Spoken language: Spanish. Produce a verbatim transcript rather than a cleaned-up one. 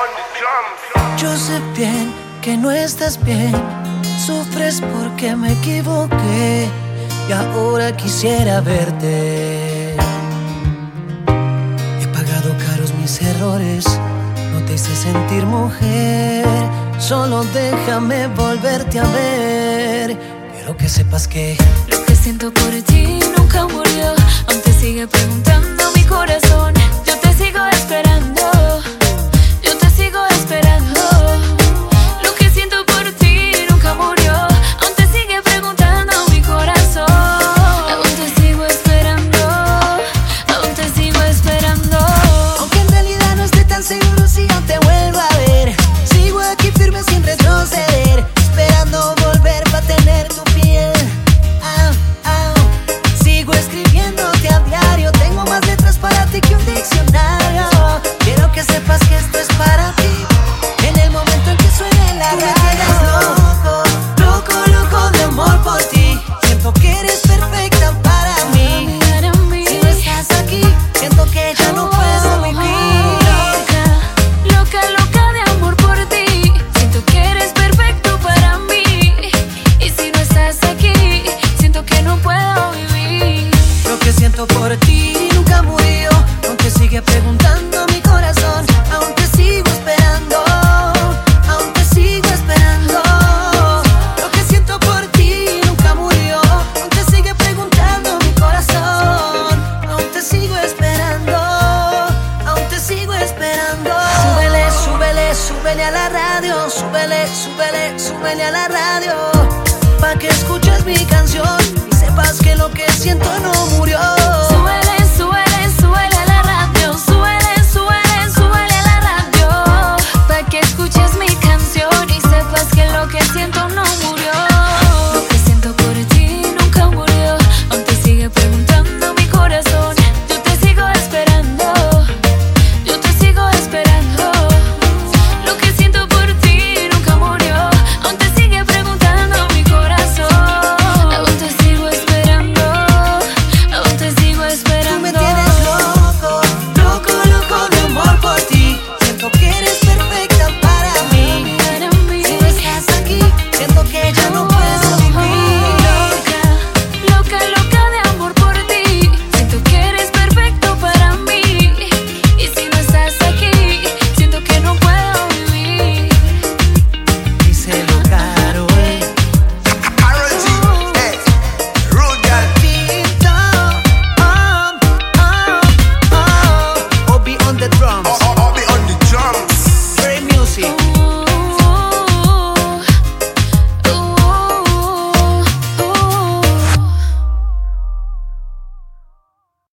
Yo sé bien que no estás bien, sufres porque me equivoqué y ahora quisiera verte. He pagado caros mis errores, no te hice sentir mujer, solo déjame volverte a ver. Quiero que sepas que lo que siento por ti nunca murió, aún te sigue preguntando mi corazón. Yo te sigo esperando, yo te sigo esperando. Lo que siento por ti nunca murió, aún te sigue preguntando mi corazón. Aún te sigo esperando, aún te sigo esperando. Aunque en realidad no estoy tan seguro si yo te vuelvo a ver, sigo aquí firme sin retroceder, esperando volver para tener tu piel. Ah, ah. Sigo escribiéndote a diario, tengo más letras para ti que un diccionario. Quiero que sepas que esto es para ti, en el momento en que suene la radio. Tú me tienes loco, loco, loco de amor por ti. Siento que eres perfecta para mí. Si no estás aquí, siento que ya no puedo vivir. Loca, loca de amor por ti. Siento que eres perfecto para mí. Y si no estás aquí, siento que no puedo vivir. Lo que siento por ti nunca murió, aunque sigue preguntando mi corazón. Aún te sigo esperando, aún te sigo esperando. Lo que siento por ti nunca murió, aún te sigue preguntando mi corazón. Aún te sigo esperando, aún te sigo esperando. Súbele, súbele, súbele a la radio. Súbele, súbele, súbele a la radio, pa' que escuches mi canción y sepas que lo que siento no murió. Súbele, súbele, súbele a la radio. Súbele, súbele, súbele a la radio, pa' que escuches mi canción y sepas que lo que siento no murió. Lo que siento por ti nunca murió, aún te sigue preguntando mi corazón. Yo te sigo esperando, yo te sigo esperando. Lo que siento por ti nunca murió, aún te sigue preguntando mi corazón. Aún te sigo esperando, aún te sigo esperando. Tú me tienes loco, loco, loco de amor por ti. Siento que eres perfecta para mí. Si no estás aquí, siento que ya no puedo vivir. Loca, loca, loca de amor por ti. Siento que eres perfecto para mí. Y si no estás aquí, siento que no puedo vivir. Díselo caro, eh. Tito, oh, oh, oh. Obi on the drums.